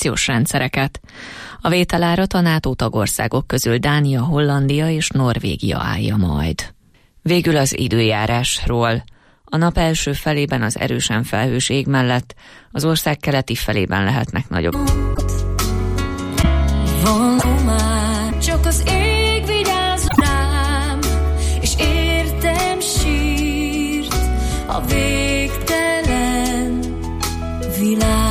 szankciós rendszereket. A vételárat a NATO tagországok közül Dánia, Hollandia és Norvégia állja majd. Végül az időjárásról. A nap első felében az erősen felhős ég mellett az ország keleti felében lehetnek nagyobb. Csak az ég vigyáz rám, és értem sírt a végtelen világ.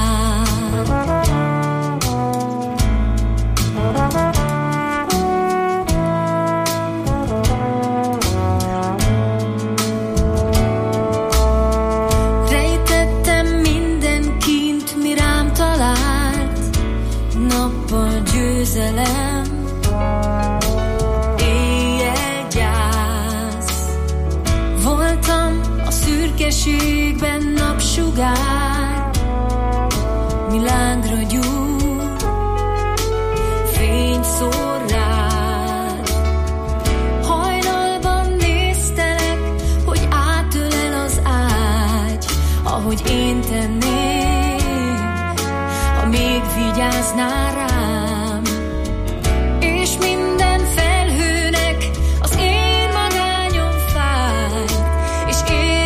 Rejtettem minden kint, mi rám talált, nappal győzelem. Szürkeségben napsugár, mi lángra gyúr, fény szór rád. Hajnalban néztelek, hogy átölel az ágy, ahogy én tenném, ha még vigyáznál rám. És minden felhőnek az én magányom fájt, és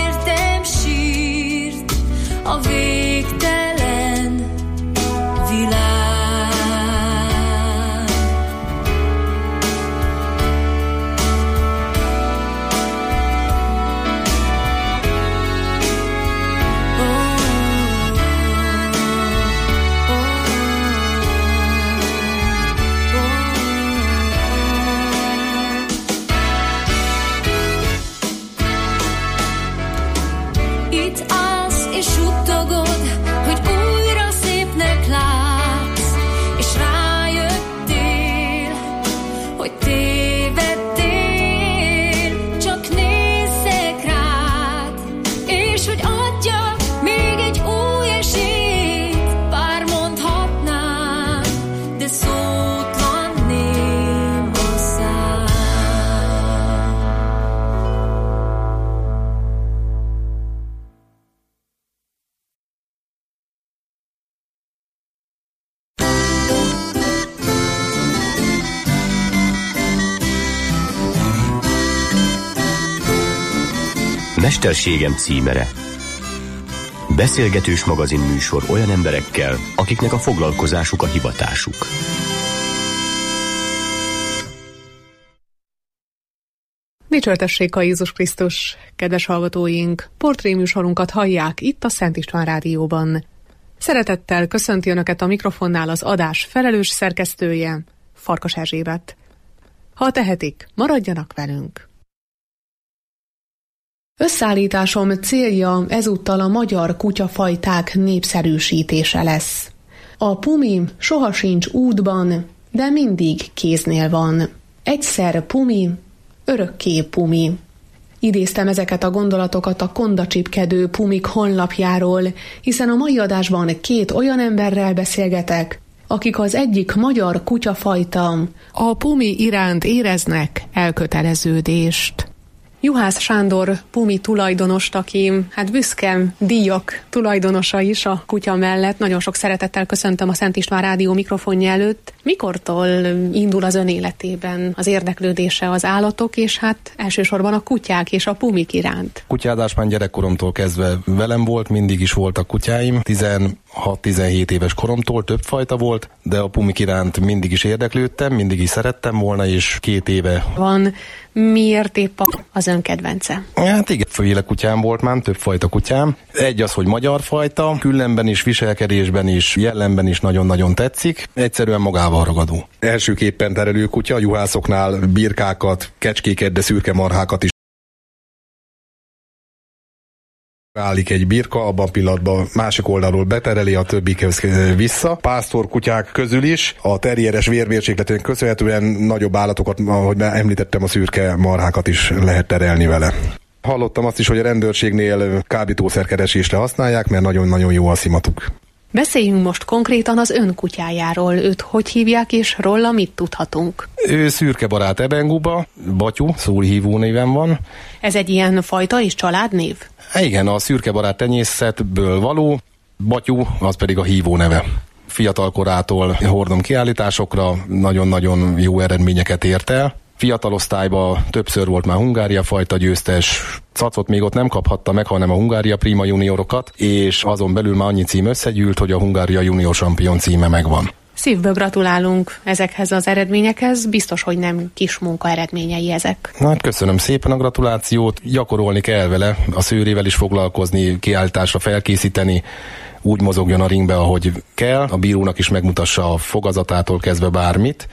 a végtelen világ. Itt állsz és suttogod, hogy újra szépnek látsz, és rájöttél, hogy tévedtél, csak nézzek rád, és hogy adjak még egy új esélyt, bár mondhatnám, de szótlan ném a szám. Mesterségem címere. Beszélgetős magazinműsor olyan emberekkel, akiknek a foglalkozásuk a hivatásuk. Dicsőtessék a Jézus Krisztus, kedves hallgatóink! Portréműsorunkat hallják itt a Szent István Rádióban. Szeretettel köszönti Önöket a mikrofonnál az adás felelős szerkesztője, Farkas Erzsébet. Ha tehetik, maradjanak velünk! Összeállításom célja ezúttal a magyar kutyafajták népszerűsítése lesz. A pumi soha sincs útban, de mindig kéznél van. Egyszer pumi, örökké pumi. Idéztem ezeket a gondolatokat a kondacsipkedő pumik honlapjáról, hiszen a mai adásban két olyan emberrel beszélgetek, akik az egyik magyar kutyafajta, a pumi iránt éreznek elköteleződést. Juhász Sándor pumi tulajdonost, aki büszke díjak tulajdonosa is a kutya mellett. Nagyon sok szeretettel köszöntöm a Szent István Rádió mikrofonja előtt. Mikortól indul az ön életében az érdeklődése az állatok, és elsősorban a kutyák és a pumik iránt? Kutyádás már gyerekkoromtól kezdve velem volt, mindig is voltak kutyáim. 16-17 éves koromtól több fajta volt, de a pumik iránt mindig is érdeklődtem, mindig is szerettem volna, és 2 éve van. Miért épp az ön kedvence? Hát igen, féle kutyám volt már, több fajta kutyám. Egy az, hogy magyar fajta, küllemben is, viselkedésben is, jellemben is nagyon-nagyon tetszik. Egyszerűen magával ragadó. Elsőképpen terelő kutya, juhászoknál birkákat, kecskéket, de szürke marhákat is. Állik egy birka, abban a pillanatban másik oldalról betereli, a többikhez vissza. Pásztorkutyák közül is a terrieres vérmérsékletén köszönhetően nagyobb állatokat, ahogy már említettem, a szürke marhákat is lehet terelni vele. Hallottam azt is, hogy a rendőrségnél kábítószerkeresésre használják, mert nagyon-nagyon jó a szimatuk. Beszéljünk most konkrétan az ön kutyájáról. Őt hogy hívják, és róla mit tudhatunk? Ő szürke barát ebenguba, Batyú, szólhívó néven van. Ez egy ilyen fajta és családnév? Igen, a szürke barát tenyészetből való, Batyú, az pedig a hívó neve. fiatal korától hordom kiállításokra, nagyon-nagyon jó eredményeket ért el. Fiatal osztályban többször volt már Hungária fajta győztes, Cacot még ott nem kaphatta meg, hanem a Hungária Prima juniorokat, és azon belül már annyi cím összegyűlt, hogy a Hungária junior champion címe megvan. Szívből gratulálunk ezekhez az eredményekhez, biztos, hogy nem kis munka eredményei ezek. Hát köszönöm szépen a gratulációt, gyakorolni kell vele, a szőrével is foglalkozni, kiállításra felkészíteni, úgy mozogjon a ringbe, ahogy kell, a bírónak is megmutassa a fogazatától kezdve bármit,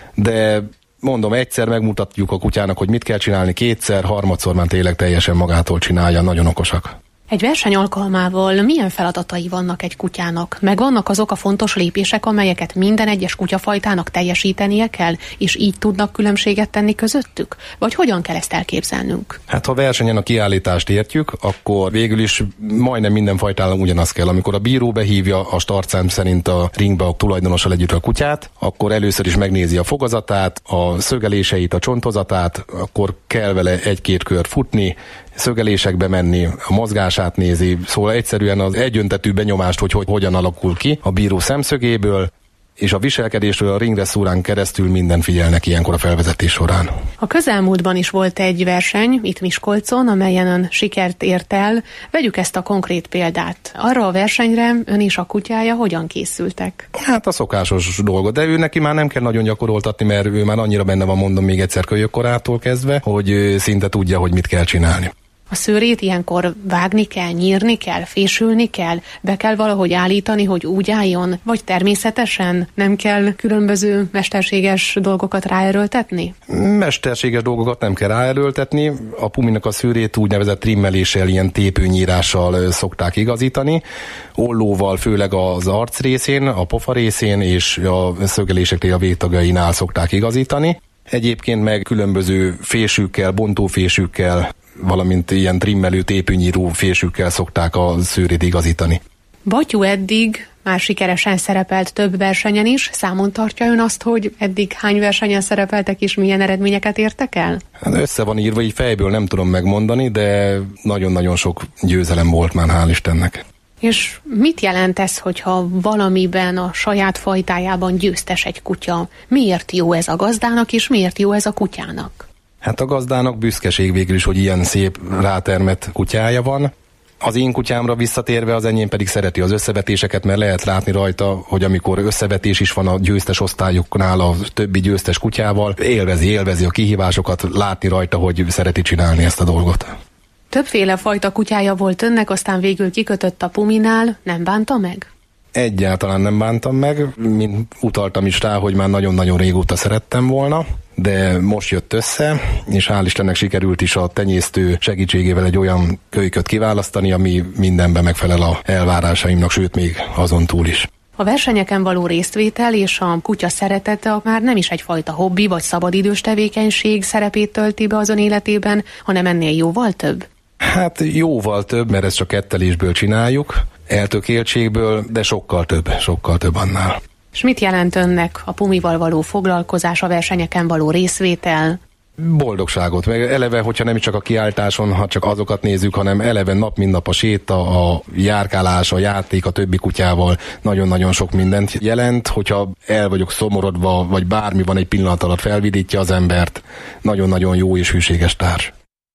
de mondom, egyszer megmutatjuk a kutyának, hogy mit kell csinálni, kétszer, harmadszor már tényleg teljesen magától csinálja, nagyon okosak. Egy verseny alkalmával milyen feladatai vannak egy kutyának? Meg vannak azok a fontos lépések, amelyeket minden egyes kutyafajtának teljesítenie kell, és így tudnak különbséget tenni közöttük? Vagy hogyan kell ezt elképzelnünk? Hát ha versenyen a kiállítást értjük, akkor végül is majdnem minden fajtának ugyanaz kell. Amikor a bíró behívja a startszám szerint a ringbe a tulajdonossal együtt a kutyát, akkor először is megnézi a fogazatát, a szögeléseit, a csontozatát, akkor kell vele egy-két kört futni, szögelésekbe menni, a mozgását nézi, szóval egyszerűen az egyöntetű benyomást, hogy hogyan alakul ki a bíró szemszögéből, és a viselkedésről a ringresszúrán keresztül minden figyelnek ilyenkor a felvezetés során. A közelmúltban is volt egy verseny itt Miskolcon, amelyen ön sikert ért el. Vegyük ezt a konkrét példát. Arra a versenyre ön és a kutyája hogyan készültek? Hát a szokásos dolgot, de ő neki már nem kell nagyon gyakoroltatni, mert ő már annyira benne van, mondom még egyszer, kölyökkorától kezdve, hogy szinte tudja, hogy mit kell csinálni. A szőrét ilyenkor vágni kell, nyírni kell, fésülni kell, be kell valahogy állítani, hogy úgy álljon, vagy természetesen nem kell különböző mesterséges dolgokat ráerőltetni? Mesterséges dolgokat nem kell ráerőltetni. A puminak a szőrét úgynevezett trimmeléssel, ilyen tépőnyírással szokták igazítani. Ollóval, főleg az arc részén, a pofa részén és a szögeléseknél a végtagjainál szokták igazítani. Egyébként meg különböző fésűkkel, bontófésűkkel, valamint ilyen trimmelő, tépőnyíró fésűkkel szokták a szőrét igazítani. Batyú eddig már sikeresen szerepelt több versenyen is. Számon tartja ön azt, hogy eddig hány versenyen szerepeltek és milyen eredményeket értek el? Hát össze van írva, így fejből nem tudom megmondani, de nagyon-nagyon sok győzelem volt már, hál' Istennek. És mit jelent ez, hogyha valamiben a saját fajtájában győztes egy kutya? Miért jó ez a gazdának, és miért jó ez a kutyának? Hát a gazdának büszkeség végül is, hogy ilyen szép rátermett kutyája van. Az én kutyámra visszatérve, az enyém pedig szereti az összevetéseket, mert lehet látni rajta, hogy amikor összevetés is van a győztes osztályoknál a többi győztes kutyával, élvezi a kihívásokat, látni rajta, hogy szereti csinálni ezt a dolgot. Többféle fajta kutyája volt önnek, aztán végül kikötött a puminál, nem bánta meg? Egyáltalán nem bántam meg, mint utaltam is rá, hogy már nagyon-nagyon régóta szerettem volna, de most jött össze, és hál' Istennek sikerült is a tenyésztő segítségével egy olyan kölyköt kiválasztani, ami mindenben megfelel a elvárásaimnak, sőt még azon túl is. A versenyeken való résztvétel és a kutya szeretete már nem is egyfajta hobbi vagy szabadidős tevékenység szerepét tölti be az ön életében, hanem ennél jóval több? Hát jóval több, mert ezt csak kettelésből csináljuk, eltökéltségből, de sokkal több annál. És mit jelent önnek a pumival való foglalkozás, a versenyeken való részvétel? Boldogságot, meg eleve, hogyha nem is csak a kiáltáson, ha csak azokat nézzük, hanem eleve nap mint nap a séta, a járkálás, a játék a többi kutyával nagyon-nagyon sok mindent jelent, hogyha el vagyok szomorodva, vagy bármi van egy pillanat alatt felvidítja az embert, nagyon-nagyon jó és hűséges társ.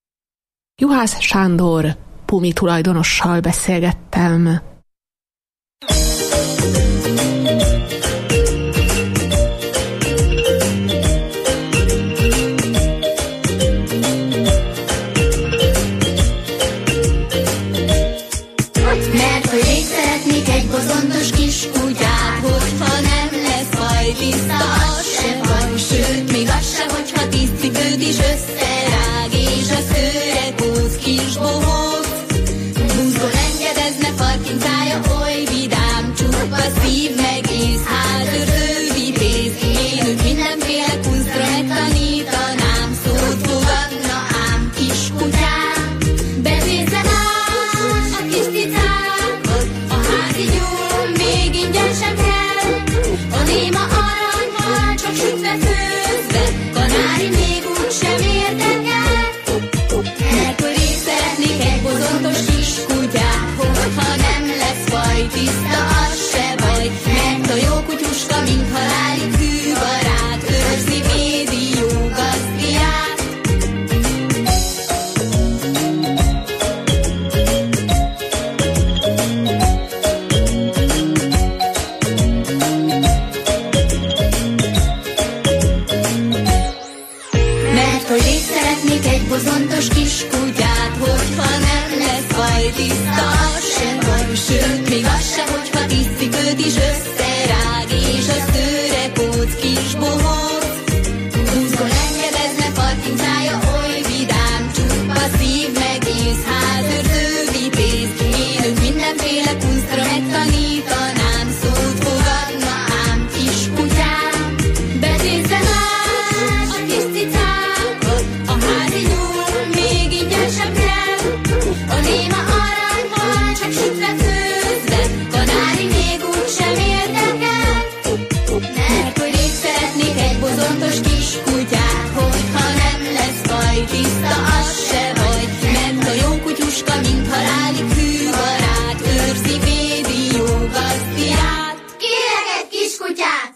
Juhász Sándor pumi tulajdonossal beszélgettem. Mert hogy én szeretnék egy bozontos kis kutyát, hogyha nem lesz fajtiszta, az se van, sőt, még az se, hogyha 10 cipőt is összerág, és a szőre kóz kis bohóc. Búzgón engedezne, farkintája oly vidám, csupa szív meg ész, hátörő vitéz. Én őt mindenféle kunsztra megtanítanám, szót fogadna ám kis kutyám. Bevézzen ám a kis cicákat, a házi gyúl még ingyen sem kell. A néma aranyhal csak sütve főzve, kanári még úgy sem érdekel. Mert hogy én szeretnék egy bozontos kis kutyát, hogyha nem lesz fajtiszta, az se baj. Mert kutyát!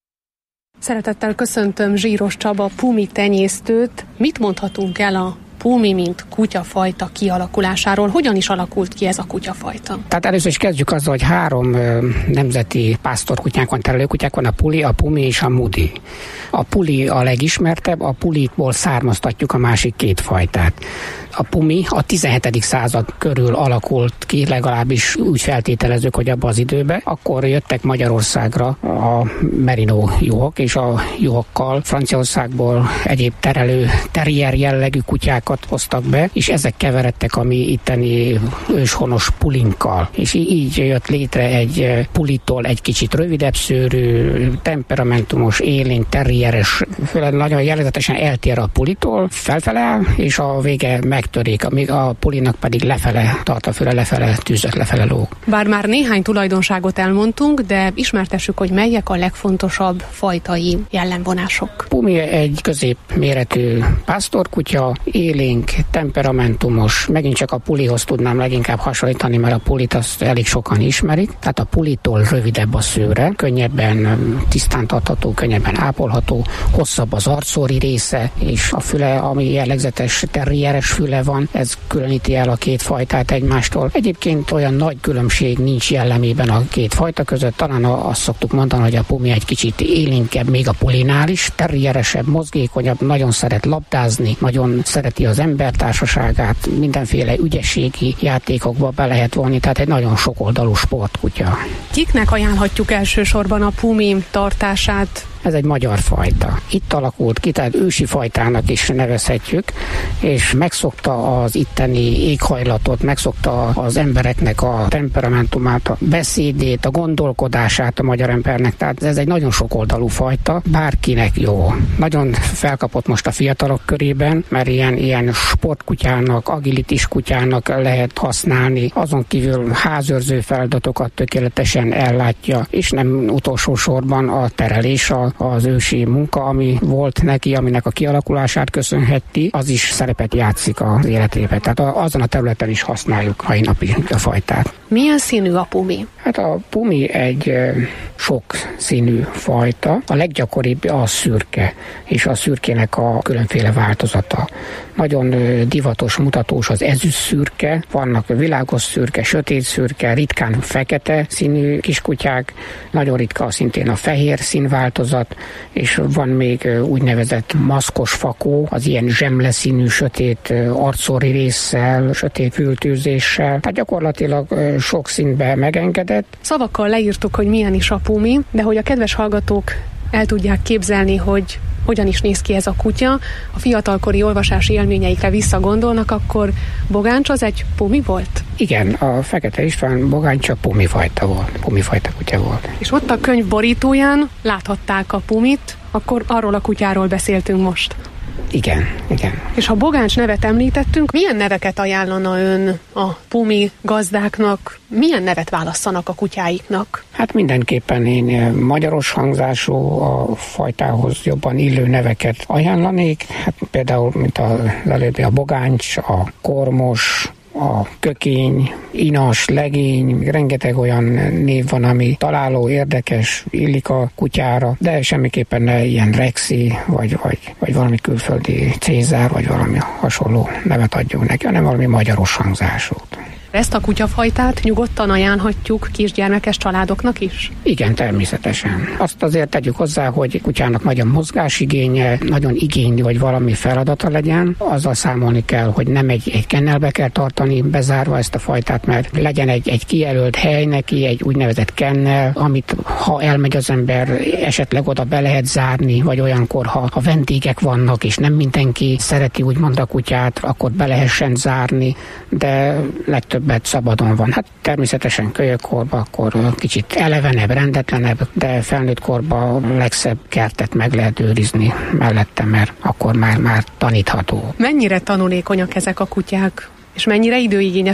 Szeretettel köszöntöm Zsíros Csaba Pumi tenyésztőt. Mit mondhatunk el a Pumi, mint kutyafajta kialakulásáról? Hogyan is alakult ki ez a kutyafajta? Tehát először is kezdjük azzal, hogy 3 nemzeti pásztorkutyánk van, terelőkutyák van, a Puli, a Pumi és a Mudi. A Puli a legismertebb, a Pulitból származtatjuk a másik 2 fajtát. A Pumi a 17. század körül alakult ki, legalábbis úgy feltételezzük, hogy abban az időben. Akkor jöttek Magyarországra a merino juhok, és a juhokkal Franciaországból egyéb terelő terrier jellegű kutyákat hoztak be, és ezek keveredtek a mi itteni őshonos pulinkkal. És így jött létre egy Pulitól egy kicsit rövidebb szőrű, temperamentumos, élénk, terrieres, nagyon jellegzetesen eltér a Pulitól, felfele áll, és a vége megtörik, amíg a Pulinak pedig lefele tart a füle, lefele tűzött, lefele lóg. Bár már néhány tulajdonságot elmondtunk, de ismertessük, hogy melyek a legfontosabb fajtai jellemvonások. Pumi egy középméretű pásztorkutya, élénk, temperamentumos, megint csak a Pulihoz tudnám leginkább hasonlítani, mert a Pulit azt elég sokan ismerik, tehát a Pulitól rövidebb a szőre, könnyebben tisztán tartható, könnyebben ápolható, hosszabb az arcszóri része, és a füle, ami jellegzetes terrieres füle van, ez különíti el a 2 fajtát egymástól. Egyébként olyan nagy különbség nincs jellemében a 2 fajta között, talán azt szoktuk mondani, hogy a Pumi egy kicsit élénkebb, még a Pulinál is, terrieresebb, mozgékonyabb, nagyon szeret labdázni, nagyon szereti az embertársaságát, mindenféle ügyességi játékokba be lehet vonni, tehát egy nagyon sokoldalú sportkutya. Kiknek ajánlhatjuk elsősorban a Pumi tartását? Ez egy magyar fajta. Itt alakult ki, tehát ősi fajtának is nevezhetjük, és megszokta az itteni éghajlatot, megszokta az embereknek a temperamentumát, a beszédét, a gondolkodását a magyar embernek, tehát ez egy nagyon sokoldalú fajta, bárkinek jó. Nagyon felkapott most a fiatalok körében, mert ilyen sportkutyának, agilitis kutyának lehet használni, azon kívül házőrző feladatokat tökéletesen ellátja, és nem utolsó sorban a terelés, az ősi munka, ami volt neki, aminek a kialakulását köszönheti, az is szerepet játszik az életében. Tehát azon a területen is használjuk mai napig a fajtát. Milyen színű a Pumi? Hát a Pumi egy sok színű fajta. A leggyakoribb a szürke, és a szürkének a különféle változata. Nagyon divatos, mutatós az ezüst szürke, vannak világos szürke, sötét szürke, ritkán fekete színű kiskutyák, nagyon ritka szintén a fehér színváltozat, és van még úgynevezett maszkos fakó, az ilyen zsemleszínű, sötét arcszóri résszel, sötét fültűzéssel, tehát gyakorlatilag sok színbe megengedett. Szavakkal leírtuk, hogy milyen is a Pumi, de hogy a kedves hallgatók el tudják képzelni, hogy hogyan is néz ki ez a kutya, a fiatalkori olvasási élményeikre visszagondolnak, akkor Bogáncs az egy Pumi volt? Igen, a Fekete István Bogáncs Pumi fajta volt, Pumi fajta kutya volt. És ott a könyv borítóján láthatták a Pumit, akkor arról a kutyáról beszéltünk most. Igen. És ha Bogáncs nevet említettünk, milyen neveket ajánlana ön a Pumi gazdáknak? Milyen nevet válasszanak a kutyáiknak? Hát mindenképpen én magyaros hangzású, a fajtához jobban illő neveket ajánlanék. Hát például, mint az előbbi a Bogáncs, a Kormos, a Kökény, Inas, Legény, rengeteg olyan név van, ami találó, érdekes, illik a kutyára, de semmiképpen ne ilyen Rexi, vagy valami külföldi Cézár, vagy valami hasonló nevet adjunk neki, hanem valami magyaros hangzásút. Ezt a kutyafajtát nyugodtan ajánlhatjuk kisgyermekes családoknak is? Igen, természetesen. Azt azért tegyük hozzá, hogy kutyának nagy a mozgásigénye, nagyon igényli, hogy valami feladata legyen. Azzal számolni kell, hogy nem egy kennelbe kell tartani bezárva ezt a fajtát, mert legyen egy kijelölt hely neki, egy úgynevezett kennel, amit ha elmegy az ember, esetleg oda be lehet zárni, vagy olyankor, ha vendégek vannak, és nem mindenki szereti úgymond a kutyát, akkor be lehessen zárni, de legtöbbet szabadon van. Hát természetesen kölyökkorban akkor kicsit elevenebb, rendetlenebb, de felnőtt korban a legszebb kertet meg lehet őrizni mellette, mert akkor már tanítható. Mennyire tanulékonyak ezek a kutyák? És mennyire időigényes a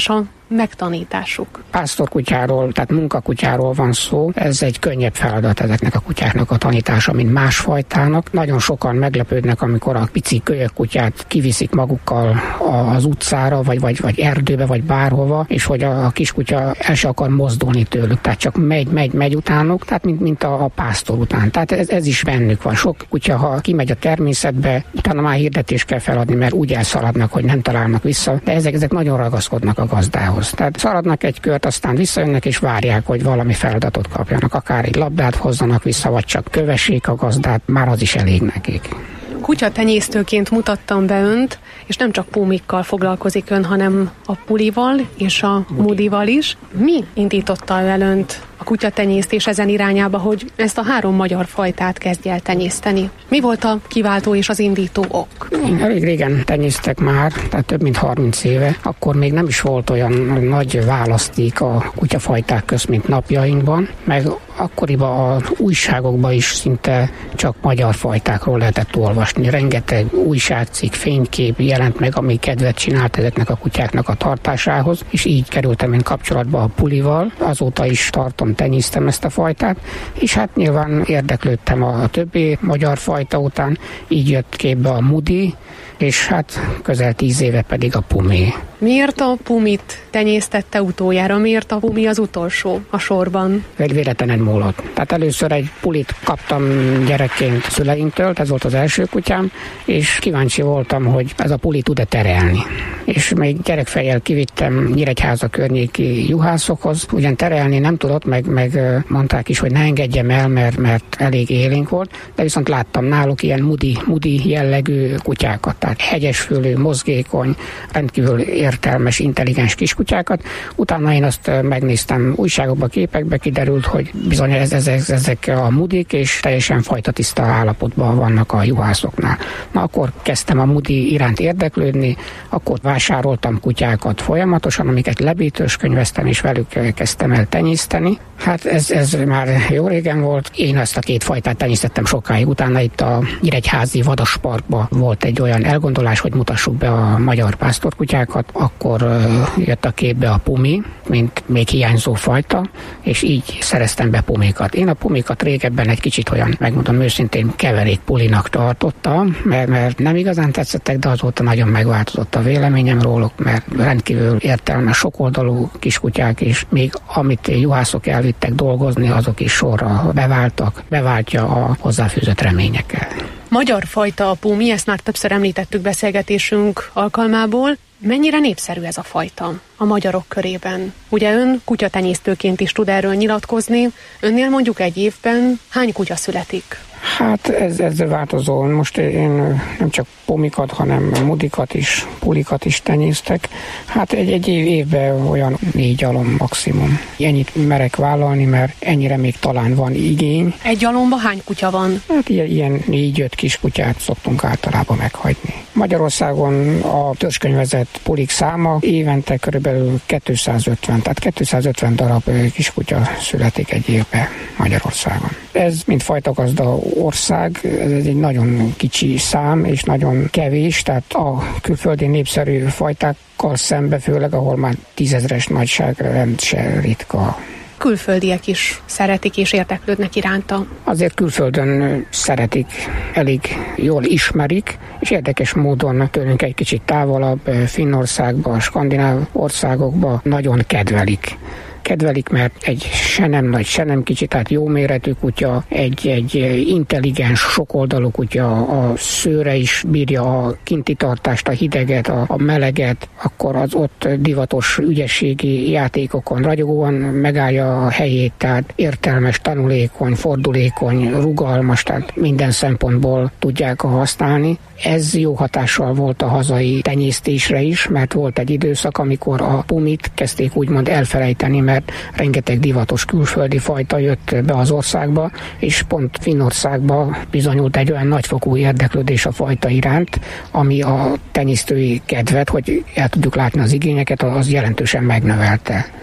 megtanításuk? Pásztorkutyáról, tehát munkakutyáról van szó. Ez egy könnyebb feladat ezeknek a kutyáknak a tanítása, mint más fajtának. Nagyon sokan meglepődnek, amikor a pici kölyök kutyát kiviszik magukkal az utcára, vagy erdőbe, vagy bárhova, és hogy a kiskutya el se akar mozdulni tőlük, tehát csak megy utánuk, tehát mint a pásztor után. Tehát ez is bennük van. Sok kutya, ha kimegy a természetbe, utána már hirdetést kell feladni, mert úgy elszaladnak, hogy nem találnak vissza, de ezek nagyon ragaszkodnak a gazdához. Tehát szaladnak egy kört, aztán visszajönnek és várják, hogy valami feladatot kapjanak, akár egy labdát hozzanak vissza, vagy csak kövessék a gazdát, már az is elég nekik. Kutyatenyésztőként mutattam be önt, és nem csak pumikkal foglalkozik ön, hanem a pulival és a mudival is. Mi indította el önt a kutyatenyésztés ezen irányába, hogy ezt a 3 magyar fajtát kezdje el tenyészteni? Mi volt a kiváltó és az indító ok? Elég régen tenyésztek már, tehát több mint 30 éve. Akkor még nem is volt olyan nagy választék a kutyafajták közt, mint napjainkban, meg akkoriban az újságokban is szinte csak magyar fajtákról lehetett olvasni. Rengeteg újságcikk, fénykép jelent meg, ami kedvet csinált ezeknek a kutyáknak a tartásához, és így kerültem én kapcsolatba a pulival. Azóta is tartom, tenyésztem ezt a fajtát, és hát nyilván érdeklődtem a többi magyar fajta után, így jött képbe a mudi, és hát közel 10 éve pedig a pumi. Miért a pumit tenyésztette utoljára? Miért a pumi az utolsó a sorban? Egy véletlen múlott. Tehát először egy pulit kaptam gyerekként szüleimtől, ez volt az első kutyám, és kíváncsi voltam, hogy ez a puli tud-e terelni. És még gyerekfejjel kivittem Nyíregyháza környéki juhászokhoz, ugyan terelni nem tudott, meg mondták is, hogy ne engedjem el, mert elég élénk volt, de viszont láttam náluk ilyen mudi jellegű kutyákat, tehát hegyesfülű, mozgékony, rendkívül értelmes, intelligens kiskutyákat. Utána én azt megnéztem újságokba, képekbe, kiderült, hogy bizony ezek a mudik, és teljesen fajtatiszta állapotban vannak a juhászoknál. Na akkor kezdtem a mudi iránt érdeklődni, akkor vásároltam kutyákat folyamatosan, amiket lebítőskönyveztem, és velük kezdtem el tenyészteni. Hát ez már jó régen volt. Én ezt a 2 fajtát tenyésztettem sokáig. Utána itt a Nyíregyházi Vadasparkban volt egy olyan elgondolás, hogy mutassuk be a magyar pásztorkutyákat. Akkor jött a képbe a pumi, mint még hiányzó fajta, és így szereztem be pumikat. Én a pumikat régebben egy kicsit olyan, megmondom őszintén, keverék pulinak tartottam, mert nem igazán tetszettek, de azóta nagyon megváltozott a véleményem róluk, mert rendkívül értelmes, sokoldalú kiskutyák, és még amit juhászok elvittek dolgozni, azok is sorra beváltja a hozzáfűzött reményekkel. Magyar fajta a pumi, ezt már többször említettük beszélgetésünk alkalmából. Mennyire népszerű ez a fajta a magyarok körében? Ugye ön kutyatenyésztőként is tud erről nyilatkozni. Önnél mondjuk egy évben hány kutya születik? Hát ez változó. Most én nem csak pumikat, hanem mudikat is, pulikat is tenyésztek. Hát egy évben olyan 4 alom maximum. Ennyit merek vállalni, mert ennyire még talán van igény. Egy alomban hány kutya van? Hát ilyen 4-5 kis kutyát szoktunk általában meghagyni. Magyarországon a törzskönyvezett pulik száma évente körülbelül 250, tehát 250 darab kiskutya születik egy évben Magyarországon. Ez, mint fajtagazda ország, ez egy nagyon kicsi szám, és nagyon kevés, tehát a külföldi népszerű fajtákkal szembe, főleg ahol már 10 000-es nagyságrend se ritka. Külföldiek is szeretik és érdeklődnek iránta. Azért külföldön szeretik, elég jól ismerik, és érdekes módon tőlünk egy kicsit távolabb, Finnországba, skandináv országokba nagyon kedvelik. Mert egy se nem nagy, se nem kicsi, tehát jó méretű kutya, egy intelligens, sokoldalú kutya, a szőre is bírja a kinti tartást, a hideget, a meleget, akkor az ott divatos ügyességi játékokon ragyogóan megállja a helyét, tehát értelmes, tanulékony, fordulékony, rugalmas, tehát minden szempontból tudják használni. Ez jó hatással volt a hazai tenyésztésre is, mert volt egy időszak, amikor a pumit kezdték úgymond elfelejteni, mert rengeteg divatos külföldi fajta jött be az országba, és pont Finnországba bizonyult egy olyan nagyfokú érdeklődés a fajta iránt, ami a tenyésztői kedvet, hogy el tudjuk látni az igényeket, az jelentősen megnövelte.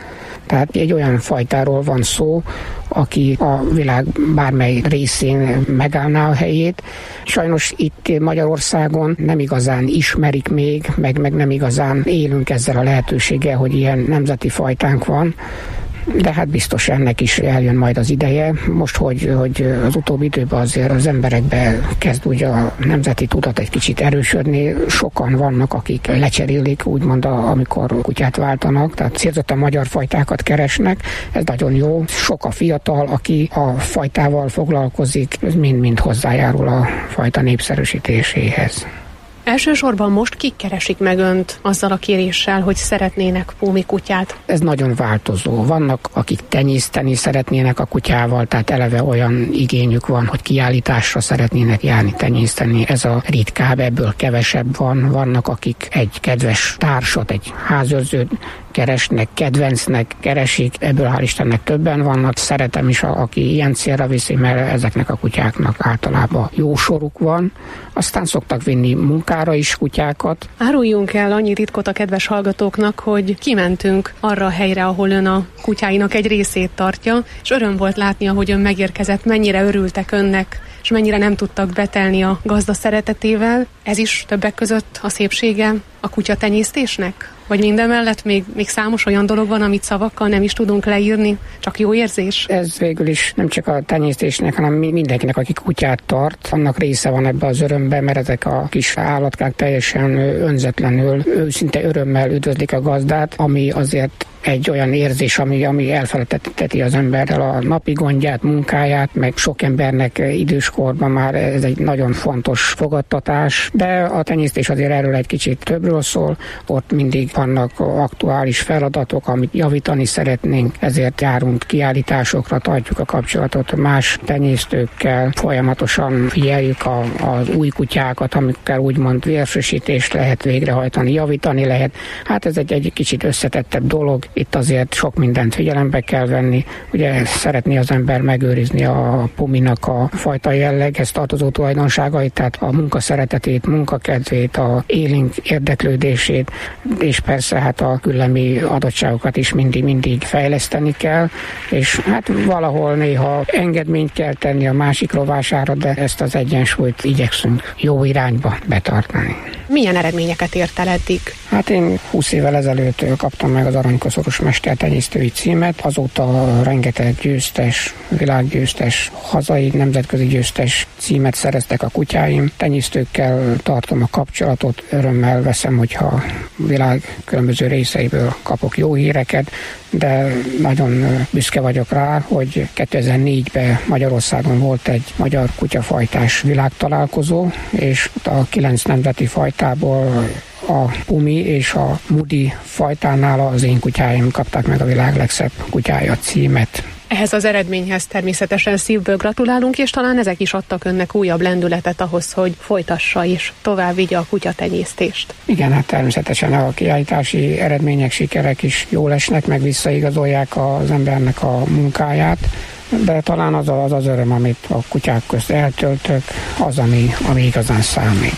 Tehát egy olyan fajtáról van szó, aki a világ bármely részén megállná a helyét. Sajnos itt Magyarországon nem igazán ismerik még, meg nem igazán élünk ezzel a lehetőséggel, hogy ilyen nemzeti fajtánk van. De hát biztos ennek is eljön majd az ideje. Most, hogy az utóbbi időben azért az emberekbe kezd úgy a nemzeti tudat egy kicsit erősödni. Sokan vannak, akik lecserélik, úgymond amikor kutyát váltanak, tehát célzottan magyar fajtákat keresnek. Ez nagyon jó. Sok a fiatal, aki a fajtával foglalkozik, ez mind-mind hozzájárul a fajta népszerűsítéséhez. Elsősorban most kik keresik meg önt azzal a kéréssel, hogy szeretnének pómi kutyát? Ez nagyon változó. Vannak, akik tenyészteni szeretnének a kutyával, tehát eleve olyan igényük van, hogy kiállításra szeretnének járni, tenyészteni. Ez a ritkább, ebből kevesebb van. Vannak, akik egy kedves társat, egy házőrzőt keresnek, kedvencnek keresik, ebből hál' Istennek többen vannak. Szeretem is, aki ilyen célra viszi, mert ezeknek a kutyáknak általában jó soruk van. Aztán szoktak vinni munkára is kutyákat. Áruljunk el annyi titkot a kedves hallgatóknak, hogy kimentünk arra a helyre, ahol ön a kutyáinak egy részét tartja, és öröm volt látni, ahogy ön megérkezett, mennyire örültek önnek, és mennyire nem tudtak betelni a gazda szeretetével. Ez is többek között a szépsége a kutyatenyésztésnek? Vagy mindemellett még számos olyan dolog van, amit szavakkal nem is tudunk leírni, csak jó érzés? Ez végül is nem csak a tenyésztésnek, hanem mindenkinek, aki kutyát tart, annak része van ebbe az örömben, mert ezek a kis állatkák teljesen önzetlenül, őszinte örömmel üdvözlik a gazdát, ami azért egy olyan érzés, ami elfelejteti az emberrel a napi gondját, munkáját, meg sok embernek időskorban már ez egy nagyon fontos fogadtatás, de a tenyésztés azért erről egy kicsit többről szól, ott mindig vannak aktuális feladatok, amit javítani szeretnénk, ezért járunk kiállításokra, tartjuk a kapcsolatot más tenyésztőkkel, folyamatosan figyeljük az új kutyákat, amikkel úgymond vérfrissítést lehet végrehajtani, javítani lehet. Hát ez egy kicsit összetettebb dolog, itt azért sok mindent figyelembe kell venni. Ugye szeretné az ember megőrizni a puminak a fajta jelleghez tartozó tulajdonságait, tehát a munkaszeretetét, munkakedvét, a élénk érdeklődését, és persze hát a küllemi adottságokat is mindig fejleszteni kell, és hát valahol néha engedményt kell tenni a másik rovására, de ezt az egyensúlyt igyekszünk jó irányba betartani. Milyen eredményeket ért el eddig? Hát én 20 évvel ezelőtt kaptam meg az aranykoszorús mestertenyésztői címet, azóta rengeteg győztes, világgyőztes, hazai, nemzetközi győztes címet szereztek a kutyáim. Tenyésztőkkel tartom a kapcsolatot, örömmel veszem, hogyha világ különböző részeiből kapok jó híreket, de nagyon büszke vagyok rá, hogy 2004-ben Magyarországon volt egy magyar kutyafajtás világtalálkozó, és a 9 nemzeti fajtából a pumi és a mudi fajtánál az én kutyáim kapták meg a világ legszebb kutyája címet. Ehhez az eredményhez természetesen szívből gratulálunk, és talán ezek is adtak önnek újabb lendületet ahhoz, hogy folytassa és tovább vigye a kutyatenyésztést. Igen, hát természetesen a kiállítási eredmények, sikerek is jól esnek, meg visszaigazolják az embernek a munkáját, de talán az öröm, amit a kutyák közt eltöltök, az, ami igazán számít.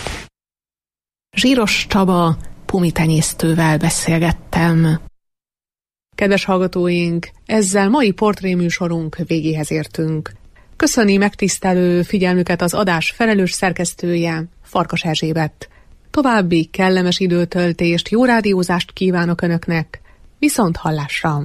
Zsíros Csaba pumi tenyésztővel beszélgettem. Kedves hallgatóink, ezzel mai portréműsorunk végéhez értünk. Köszöni megtisztelő figyelmüket az adás felelős szerkesztője, Farkas Erzsébet. További kellemes időtöltést, jó rádiózást kívánok Önöknek. Viszont hallásra!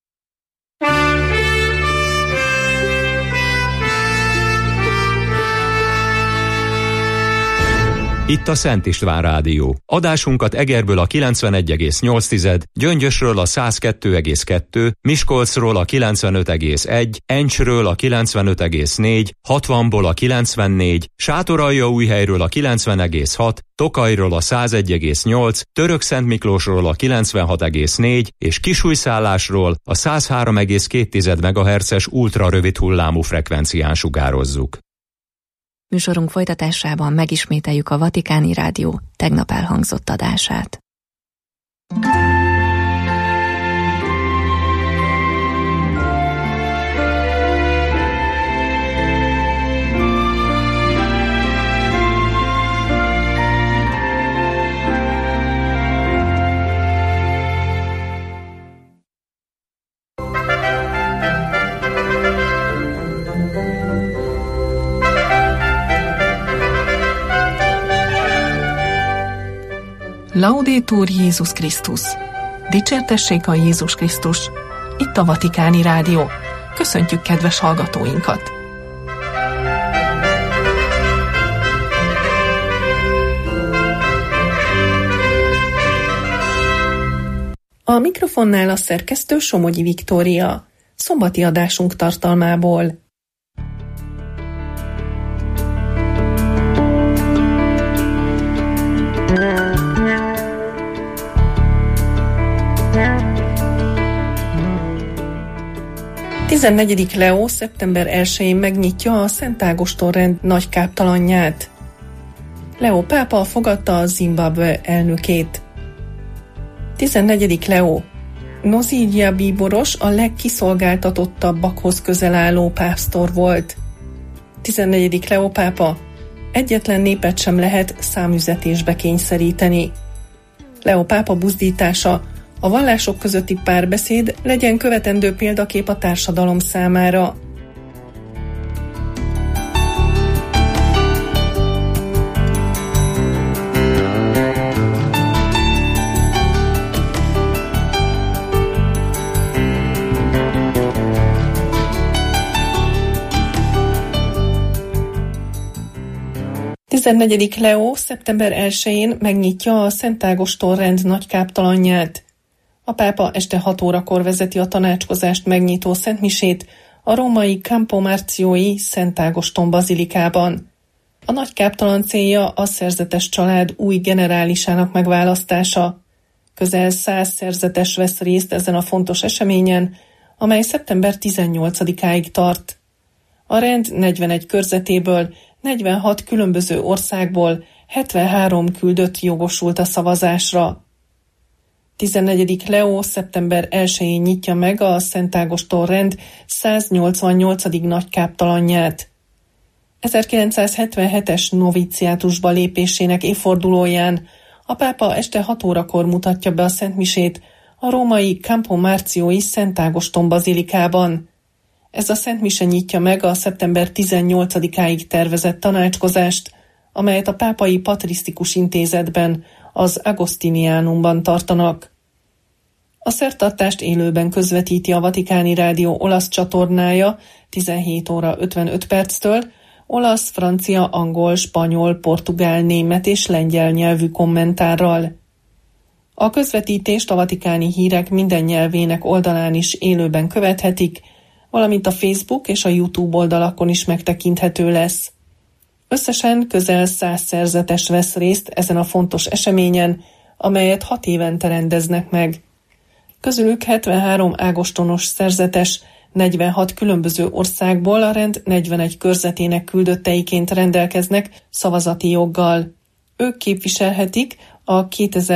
Itt a Szent István Rádió. Adásunkat Egerből a 91,8, Gyöngyösről a 102,2, Miskolcról a 95,1, Encsről a 95,4, 60-ból a 94, Sátoraljaújhelyről a 90,6, Tokajról a 101,8, Törökszentmiklósról a 96,4 és Kisújszállásról a 103,2 MHz-es ultrarövid hullámú frekvencián sugározzuk. Műsorunk folytatásában megismételjük a Vatikáni Rádió tegnap elhangzott adását. Laudetur Jézus Krisztus. Dicsértessék a Jézus Krisztus. Itt a Vatikáni Rádió. Köszöntjük kedves hallgatóinkat! A mikrofonnál a szerkesztő Somogyi Viktória. Szombati adásunk tartalmából. Tizennegyedik Leó szeptember 1-én megnyitja a Szent Ágoston rend nagy káptalanját. Leó pápa fogadta a Zimbabwe elnökét. 14. Leó. Nozígyia bíboros a legkiszolgáltatottabbakhoz közel álló pásztor volt. 14. Leó pápa. Egyetlen népet sem lehet számüzetésbe kényszeríteni. Leó pápa buzdítása. A vallások közötti párbeszéd legyen követendő példakép a társadalom számára. Tizennegyedik Leó szeptember 1-én megnyitja a Szent Ágoston rend nagy káptalanját. A pápa este 6 órakor vezeti a tanácskozást megnyitó szentmisét a római Campo Marcioi Szent Ágoston bazilikában. A nagy káptalan célja a szerzetes család új generálisának megválasztása. Közel 100 szerzetes vesz részt ezen a fontos eseményen, amely szeptember 18-áig tart. A rend 41 körzetéből, 46 különböző országból 73 küldött jogosult a szavazásra. 14. Leó szeptember 1-én nyitja meg a Szent Ágoston rend 188. nagy káptalanját. 1977-es noviciátusba lépésének évfordulóján a pápa este 6 órakor mutatja be a szentmisét a római Campo Marcioi Szent Ágoston bazilikában. Ez a szentmise nyitja meg a szeptember 18-áig tervezett tanácskozást, amelyet a pápai patrisztikus intézetben, az Agostinianumban tartanak. A szertartást élőben közvetíti a Vatikáni Rádió olasz csatornája 17 óra 55 perctől, olasz, francia, angol, spanyol, portugál, német és lengyel nyelvű kommentárral. A közvetítést a vatikáni hírek minden nyelvének oldalán is élőben követhetik, valamint a Facebook és a YouTube oldalakon is megtekinthető lesz. Összesen közel 100 szerzetes vesz részt ezen a fontos eseményen, amelyet 6 évente rendeznek meg. Közülük 73 ágostonos szerzetes 46 különböző országból a rend 41 körzetének küldötteiként rendelkeznek szavazati joggal. Ők képviselhetik a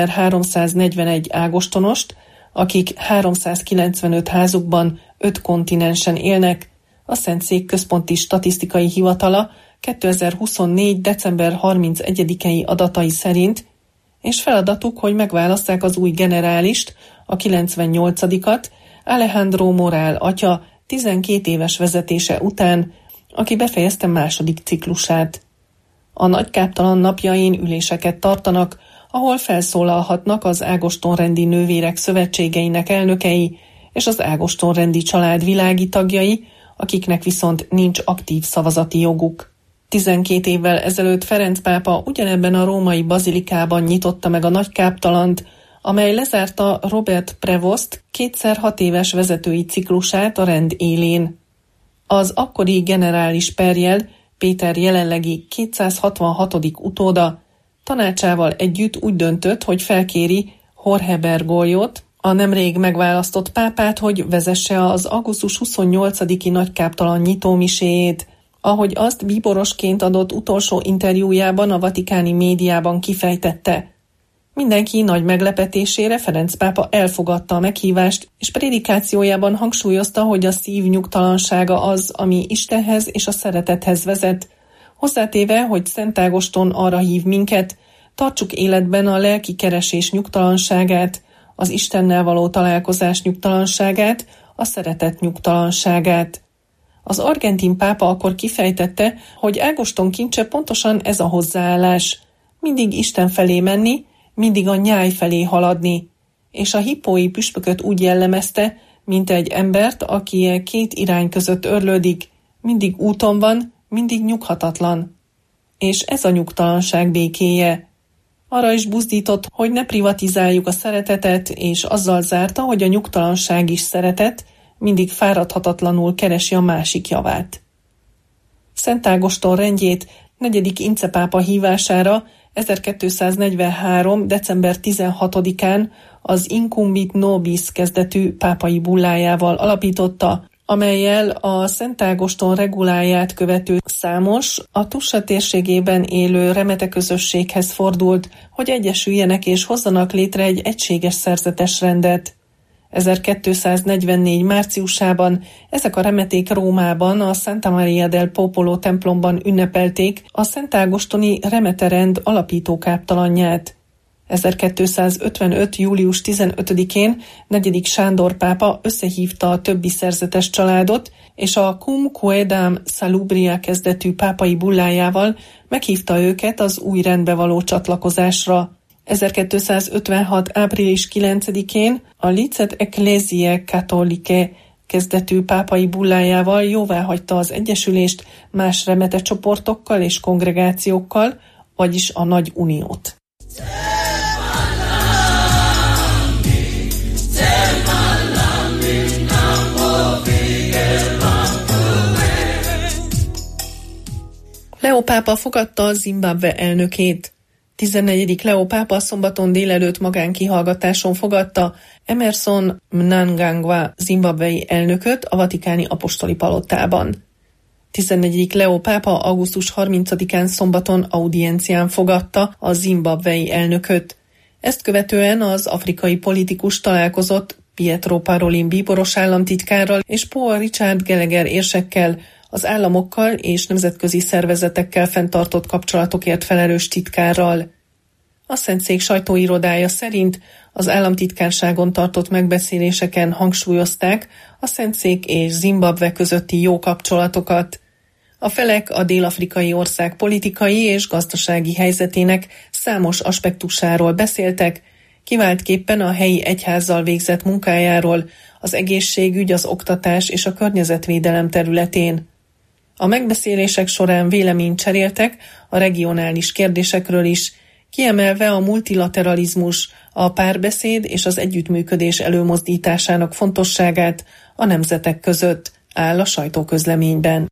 2341 ágostonost, akik 395 házukban 5 kontinensen élnek. A Szentszék Központi Statisztikai Hivatala 2024. december 31-i adatai szerint, és feladatuk, hogy megválasszák az új generálist, a 98-at, Alejandro Morál atya 12 éves vezetése után, aki befejezte második ciklusát. A nagy káptalan napjain üléseket tartanak, ahol felszólalhatnak az Ágoston-rendi nővérek szövetségeinek elnökei és az Ágoston-rendi család világi tagjai, akiknek viszont nincs aktív szavazati joguk. 12 évvel ezelőtt Ferenc pápa ugyanebben a római bazilikában nyitotta meg a nagy káptalant, amely lezárta Robert Prevost 2x6 éves vezetői ciklusát a rend élén. Az akkori generális perjel, Péter jelenlegi 266. utóda, tanácsával együtt úgy döntött, hogy felkéri Jorge Bergogliót, a nemrég megválasztott pápát, hogy vezesse az augusztus 28-i nagy káptalan nyitómiséjét, ahogy azt bíborosként adott utolsó interjújában a vatikáni médiában kifejtette. Mindenki nagy meglepetésére Ferenc pápa elfogadta a meghívást, és prédikációjában hangsúlyozta, hogy a szív nyugtalansága az, ami Istenhez és a szeretethez vezet, hozzátéve, hogy Szent Ágoston arra hív minket, tartsuk életben a lelki keresés nyugtalanságát, az Istennel való találkozás nyugtalanságát, a szeretet nyugtalanságát. Az argentin pápa akkor kifejtette, hogy Ágoston kincse pontosan ez a hozzáállás. Mindig Isten felé menni, mindig a nyáj felé haladni, és a hippói püspököt úgy jellemezte, mint egy embert, aki két irány között örlődik, mindig úton van, mindig nyughatatlan. És ez a nyugtalanság békéje. Arra is buzdított, hogy ne privatizáljuk a szeretetet, és azzal zárta, hogy a nyugtalanság is szeretet, mindig fáradhatatlanul keresi a másik javát. Szent Ágoston rendjét 4. Ince pápa hívására 1243. december 16-án az Incumbit Nobis kezdetű pápai bullájával alapította, amellyel a Szent Ágoston reguláját követő számos, a Tussa térségében élő remete közösséghez fordult, hogy egyesüljenek és hozzanak létre egy egységes szerzetes rendet. 1244. márciusában ezek a remeték Rómában a Santa Maria del Popolo templomban ünnepelték a Szent Ágostoni remeterend alapító káptalanját. 1255. július 15-én 4. Sándor pápa összehívta a többi szerzetes családot, és a Cum Quaedam Salubria kezdetű pápai bullájával meghívta őket az új rendbe való csatlakozásra. 1256. április 9-én a Licet Ecclesiae Catholicae kezdetű pápai bullájával jóváhagyta az egyesülést más remete csoportokkal és kongregációkkal, vagyis a Nagy Uniót. Leo pápa fogadta a Zimbabwe elnökét. 14. Leo pápa szombaton délelőtt magánkihallgatáson fogadta Emmerson Mnangagwa zimbabwei elnököt a vatikáni apostoli palotában. 14. Leo pápa augusztus 30-án szombaton audiencián fogadta a zimbabwei elnököt. Ezt követően az afrikai politikus találkozott Pietro Parolin bíboros államtitkárral és Paul Richard Gallagher érsekkel, az államokkal és nemzetközi szervezetekkel fenntartott kapcsolatokért felelős titkárral. A Szentszék sajtóirodája szerint az államtitkárságon tartott megbeszéléseken hangsúlyozták a Szentszék és Zimbabwe közötti jó kapcsolatokat. A felek a dél-afrikai ország politikai és gazdasági helyzetének számos aspektusáról beszéltek, kiváltképpen a helyi egyházzal végzett munkájáról, az egészségügy, az oktatás és a környezetvédelem területén. A megbeszélések során véleményt cseréltek a regionális kérdésekről is, kiemelve a multilateralizmus, a párbeszéd és az együttműködés előmozdításának fontosságát a nemzetek között, áll a sajtóközleményben.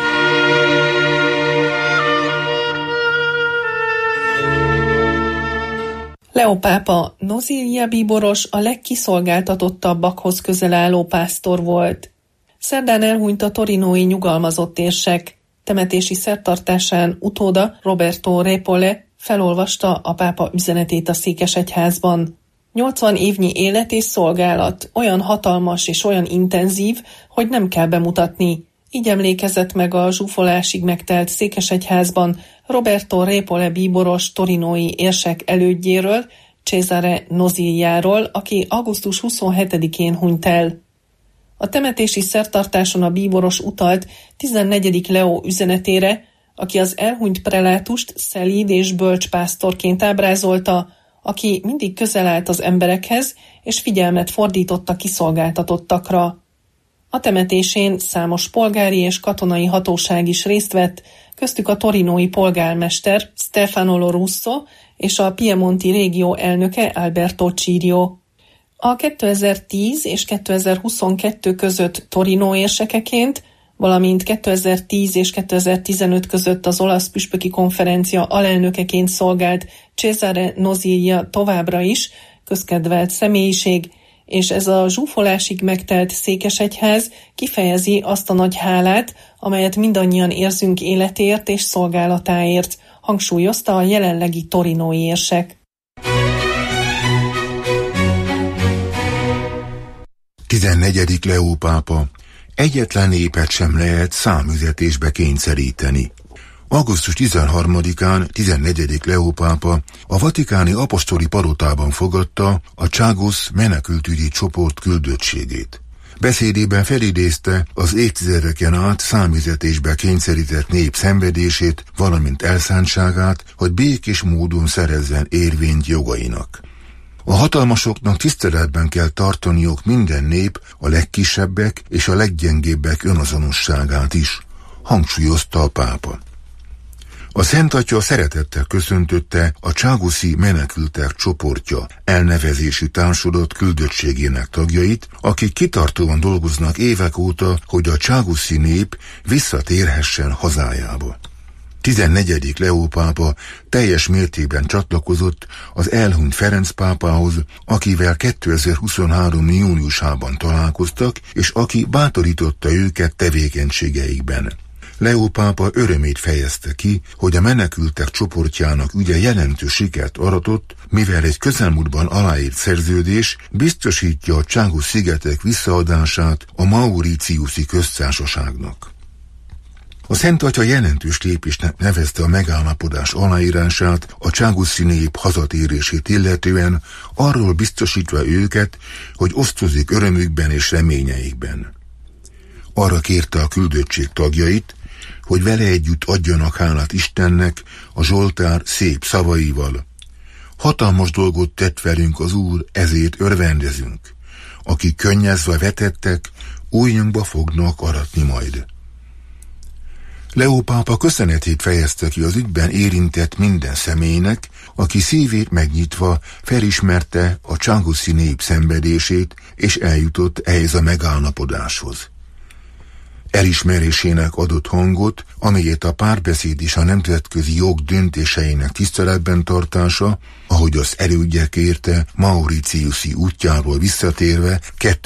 Leo pápa Nosilia bíboros a legkiszolgáltatottabbakhoz közel álló pásztor volt. Szerdán elhunyt a torinói nyugalmazott érsek. Temetési szertartásán utóda Roberto Repole felolvasta a pápa üzenetét a székesegyházban. 80 évnyi élet és szolgálat, olyan hatalmas és olyan intenzív, hogy nem kell bemutatni. Így emlékezett meg a zsúfolásig megtelt székesegyházban Roberto Repole bíboros torinói érsek elődjéről, Cesare Nosiliáról, aki augusztus 27-én hunyt el. A temetési szertartáson a bíboros utalt 14. Leo üzenetére, aki az elhunyt prelátust szelíd és bölcs pásztorként ábrázolta, aki mindig közel állt az emberekhez, és figyelmet fordított a kiszolgáltatottakra. A temetésén számos polgári és katonai hatóság is részt vett, köztük a torinói polgármester Stefano Lorusso és a Piemonti régió elnöke Alberto Cirio. A 2010 és 2022 között Torinó érsekeként, valamint 2010 és 2015 között az olasz püspöki konferencia alelnökeként szolgált Cesare Nosilia továbbra is közkedvelt személyiség, és ez a zsúfolásig megtelt székesegyház kifejezi azt a nagy hálát, amelyet mindannyian érzünk életért és szolgálatáért, hangsúlyozta a jelenlegi torinói érsek. 14. Leo pápa: egyetlen népet sem lehet számüzetésbe kényszeríteni. Augusztus 13-án 14. Leo pápa a vatikáni apostoli palotában fogadta a Chagos menekültügyi csoport küldöttségét. Beszédében felidézte az évtizedeken át számüzetésbe kényszerített nép szenvedését, valamint elszántságát, hogy békés módon szerezzen érvényt jogainak. A hatalmasoknak tiszteletben kell tartaniuk minden nép, a legkisebbek és a leggyengébbek önazonosságát is, hangsúlyozta a pápa. A Szent Atya szeretettel köszöntötte a cságuszi menekültek csoportja elnevezési társulat küldöttségének tagjait, akik kitartóan dolgoznak évek óta, hogy a cságuszi nép visszatérhessen hazájába. 14. Leó pápa teljes mértékben csatlakozott az elhunyt Ferenc pápához, akivel 2023. júniusában találkoztak, és aki bátorította őket tevékenységeikben. Leó pápa örömét fejezte ki, hogy a menekültek csoportjának ügye jelentős sikert aratott, mivel egy közelmúltban aláírt szerződés biztosítja a Cságus-szigetek visszaadását a Mauritiusi köztársaságnak. A Szent Atya jelentős lépésnek nevezte a megállapodás aláírását a cságuszi nép hazatérését illetően, arról biztosítva őket, hogy osztozik örömükben és reményeikben. Arra kérte a küldöttség tagjait, hogy vele együtt adjanak hálát Istennek a Zsoltár szép szavaival. Hatalmas dolgot tett velünk az Úr, ezért örvendezünk. Akik könnyezve vetettek, újjunkba fognak aratni majd. Leó pápa köszönetét fejezte ki az ügyben érintett minden személynek, aki szívét megnyitva felismerte a cságuszi nép szenvedését, és eljutott ehhez a megállapodáshoz. Elismerésének adott hangot, amelyet a párbeszéd és a nemzetközi jog döntéseinek tiszteletben tartása, ahogy az erődgyek érte Mauritiusi útjáról visszatérve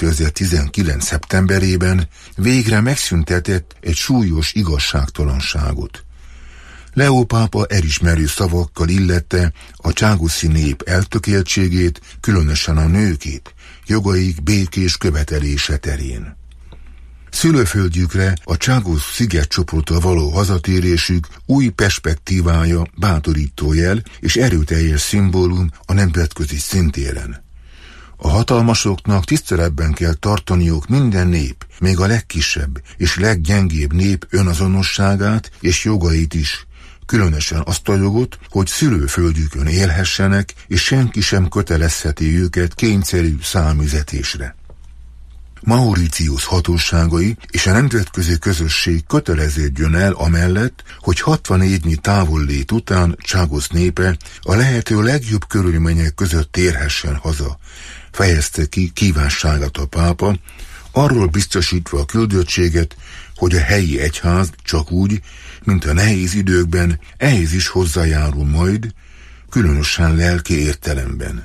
2019. szeptemberében végre megszüntetett egy súlyos igazságtalanságot. Leó pápa elismerő szavakkal illette a cságuszi nép eltökéltségét, különösen a nőkét, jogaik békés követelése terén. Szülőföldjükre, a Cságus szigetcsoportra való hazatérésük új perspektívája, bátorító jel és erőteljes szimbólum a nemzetközi szintéren. A hatalmasoknak tiszteletben kell tartaniuk minden nép, még a legkisebb és leggyengébb nép önazonosságát és jogait is, különösen azt a jogot, hogy szülőföldjükön élhessenek, és senki sem kötelezheti őket kényszerű számüzetésre. Mauritius hatóságai és a nemzetközi közösség köteleződjön el amellett, hogy 60 évnyi távollét után Cságus népe a lehető legjobb körülmények között térhessen haza, fejezte ki kívánságát a pápa, arról biztosítva a küldöttséget, hogy a helyi egyház csak úgy, mint a nehéz időkben, ehhez is hozzájárul majd, különösen lelki értelemben.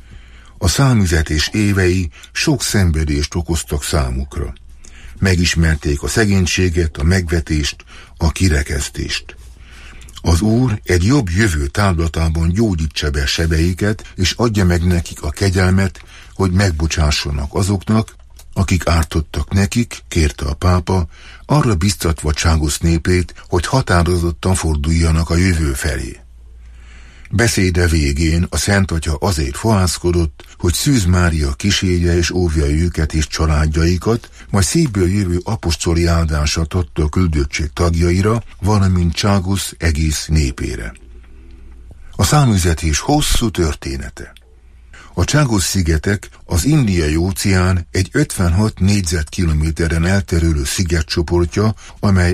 A számüzetés évei sok szenvedést okoztak számukra. Megismerték a szegénységet, a megvetést, a kirekesztést. Az Úr egy jobb jövő távlatában gyógyítsa be sebeiket, és adja meg nekik a kegyelmet, hogy megbocsássanak azoknak, akik ártottak nekik, kérte a pápa, arra biztatva Cságus népét, hogy határozottan forduljanak a jövő felé. Beszéde végén a Szent Atya azért fohászkodott, hogy Szűz Mária kísérje és óvja őket és családjaikat, majd szívből jövő apostoli áldásat adta a küldöttség tagjaira, valamint Cságus egész népére. A számüzetés hosszú története. A Cságus-szigetek az Indiai-óceán egy 56 négyzetkilométeren elterülő szigetcsoportja, amely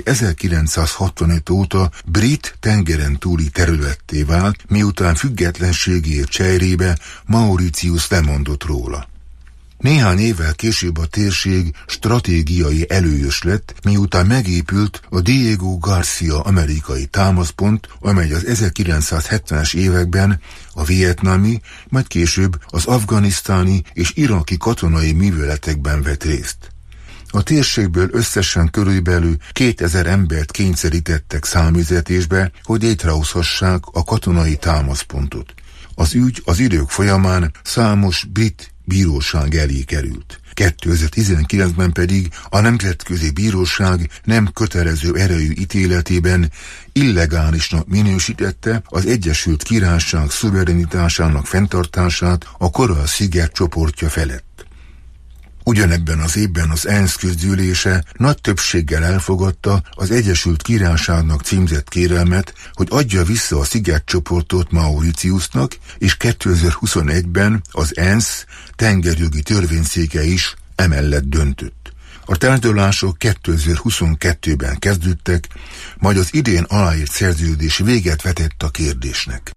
1965 óta brit tengeren túli területté vált, miután függetlenségéért cserébe Mauritius lemondott róla. Néhány évvel később a térség stratégiai előjös lett, miután megépült a Diego Garcia amerikai támaszpont, amely az 1970-es években a vietnámi, majd később az afganisztáni és iraki katonai műveletekben vett részt. A térségből összesen körülbelül 2000 embert kényszerítettek számüzetésbe, hogy létrehozhassák a katonai támaszpontot. Az ügy az idők folyamán számos brit bíróság elé került. 2019-ben pedig a Nemzetközi Bíróság nem kötelező erejű ítéletében illegálisnak minősítette az Egyesült Királyság szuverenitásának fenntartását a Koral-sziget csoportja felett. Ugyanebben az évben az ENSZ közgyűlése nagy többséggel elfogadta az Egyesült Királyságnak címzett kérelmet, hogy adja vissza a szigetcsoportot Mauritiusnak, és 2021-ben az ENSZ tengerjogi törvényszéke is emellett döntött. A tárgyalások 2022-ben kezdődtek, majd az idén aláírt szerződés véget vetett a kérdésnek.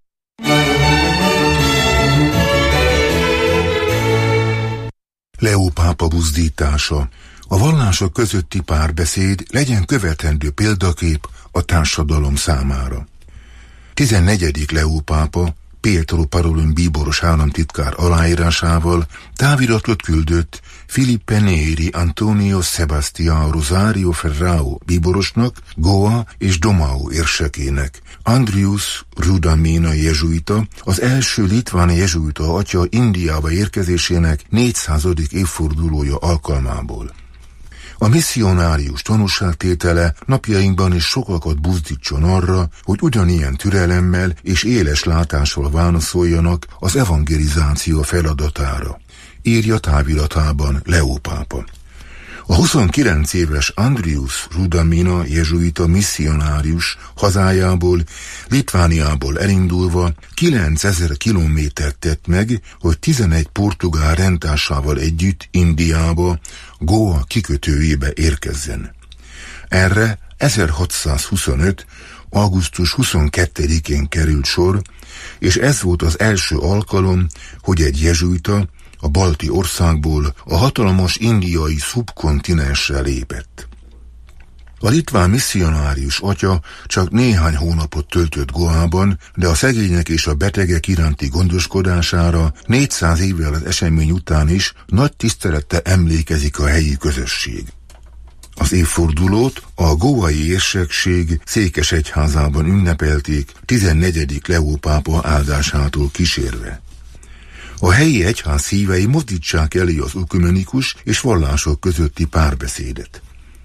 Leó pápa buzdítása. A vallások közötti párbeszéd legyen követendő példakép a társadalom számára. 14. Leó pápa Pietro Parolin bíboros államtitkár aláírásával táviratot küldött Filipe Neri Antonio Sebastián Rosario Ferrao bíborosnak, Goa és Domao érsekének, Andrius Rudamina jezsuita, az első litváni jezsuita atya Indiába érkezésének 400. évfordulója alkalmából. A misszionárius tanúságtétele napjainkban is sokakat buzdítson arra, hogy ugyanilyen türelemmel és éles látással válaszoljanak az evangelizáció feladatára, írja táviratában Leó pápa. A 29 éves Andrius Rudamina jezsuita misszionárius hazájából, Litvániából elindulva 9000 kilométert tett meg, hogy 11 portugál rendtársával együtt Indiába, Goa kikötőjébe érkezzen. Erre 1625. augusztus 22-én került sor, és ez volt az első alkalom, hogy egy jezsuita a balti országból a hatalmas indiai szubkontinensre lépett. A litván misszionárius atya csak néhány hónapot töltött Goában, de a szegények és a betegek iránti gondoskodására 400 évvel az esemény után is nagy tisztelettel emlékezik a helyi közösség. Az évfordulót a goai érsekség székesegyházában ünnepelték 14. Leó pápa áldásától kísérve. A helyi egyház hívei mozdítsák elé az ökumenikus és vallások közötti párbeszédet.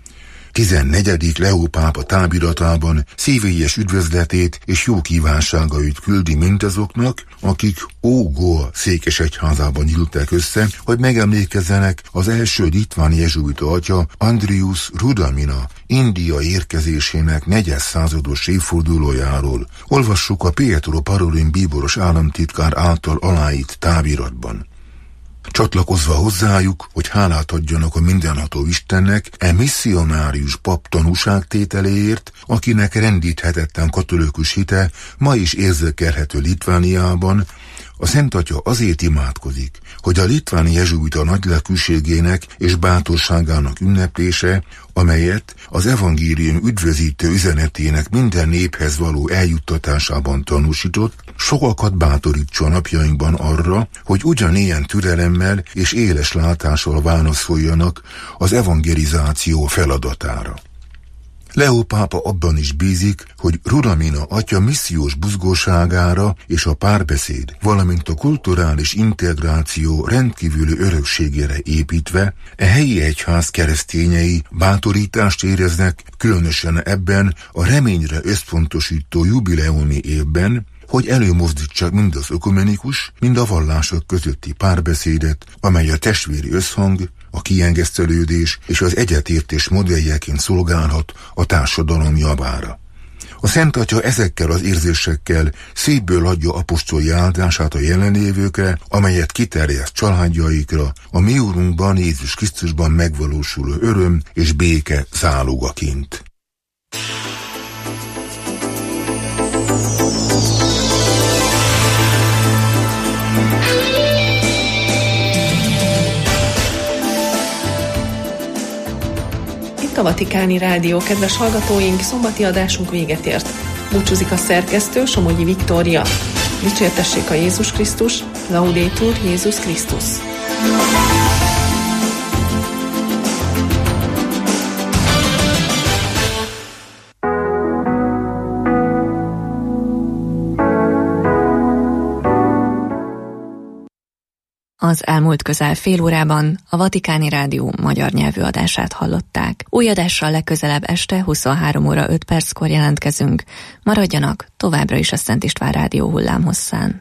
14. Leó pápa táviratában szívélyes üdvözletét és jó kívánságait küldi mindazoknak, akik Goa székesegyházában gyűltek össze, hogy megemlékezzenek az első litván jezsuita atya Andrius Rudamina India érkezésének 400. évfordulójáról. Olvassuk a Pietro Parolin bíboros államtitkár által aláírt táviratban. Csatlakozva hozzájuk, hogy hálát adjanak a mindenható Istennek, misszionárius pap tanúságtételéért, akinek rendíthetetlen katolikus hite ma is érzékelhető Litvániában, a Szent Atya azért imádkozik, hogy a litváni jezsuita nagylelkűségének és bátorságának ünneplése, amelyet az evangélium üdvözítő üzenetének minden néphez való eljuttatásában tanúsított, sokakat bátorítson napjainkban arra, hogy ugyanilyen türelemmel és éles látással válaszoljanak az evangelizáció feladatára. Leó pápa abban is bízik, hogy Rudamina atya missziós buzgóságára és a párbeszéd, valamint a kulturális integráció rendkívüli örökségére építve, helyi egyház keresztényei bátorítást éreznek, különösen ebben a reményre összpontosító jubileumi évben, hogy előmozdítsák mind az ökumenikus, mind a vallások közötti párbeszédet, amely a testvéri összhang, a kiengesztelődés és az egyetértés modelljeként szolgálhat a társadalom javára. A Szent Atya ezekkel az érzésekkel szívből adja apostoli áldását a jelenlévőkre, amelyet kiterjeszt családjaikra, a mi Úrunkban, Jézus Krisztusban megvalósuló öröm és béke zálogaként. A Vatikáni Rádió, kedves hallgatóink, szombati adásunk véget ért. Búcsúzik a szerkesztő, Somogyi Viktória. Dicsértessék a Jézus Krisztus, Laudetur Jézus Krisztus. Az elmúlt közel fél órában a Vatikáni Rádió magyar nyelvű adását hallották. Új adással legközelebb este 23 óra 5 perckor jelentkezünk. Maradjanak továbbra is a Szent István Rádió hullámhosszán.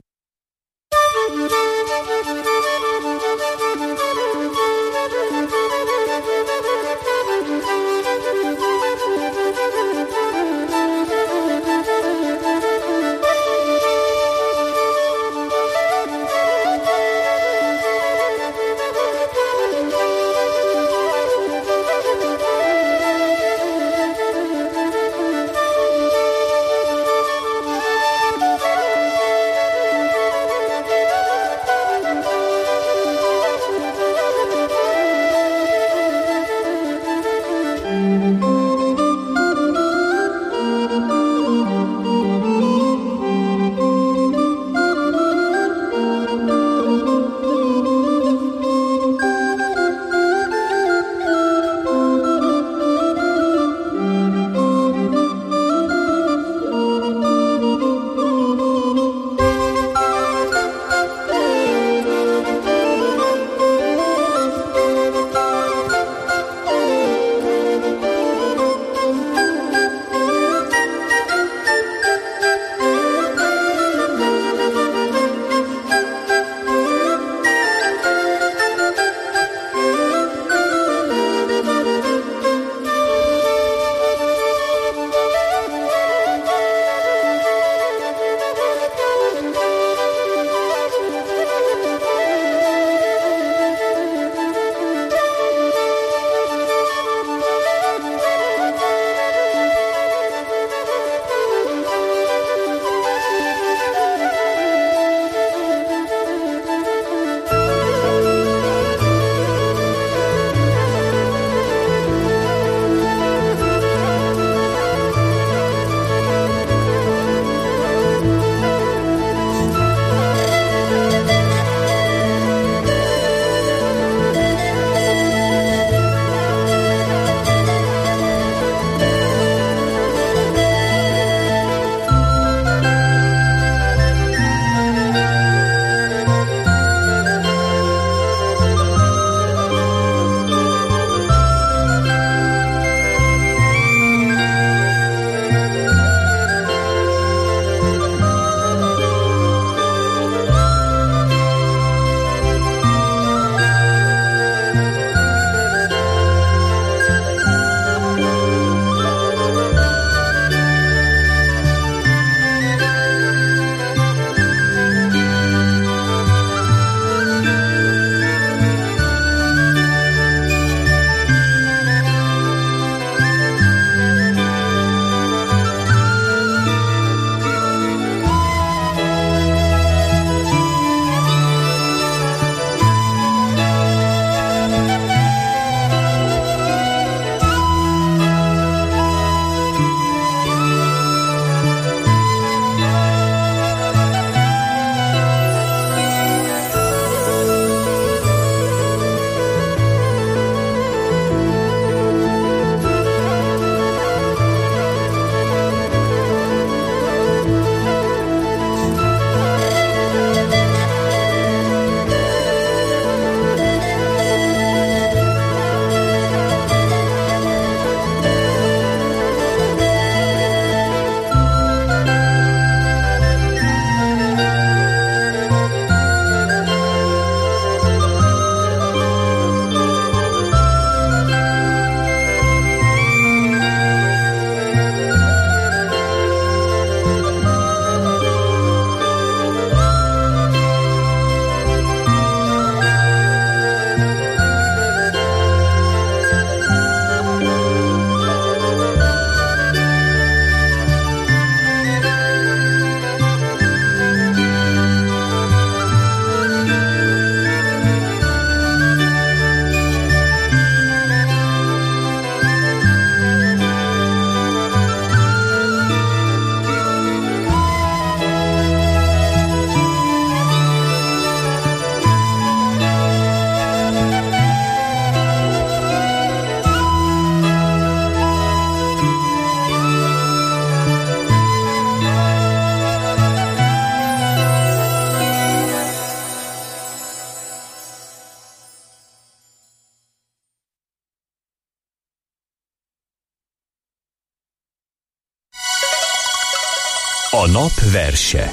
A nap verse.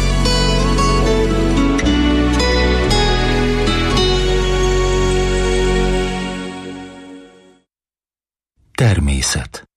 Természet.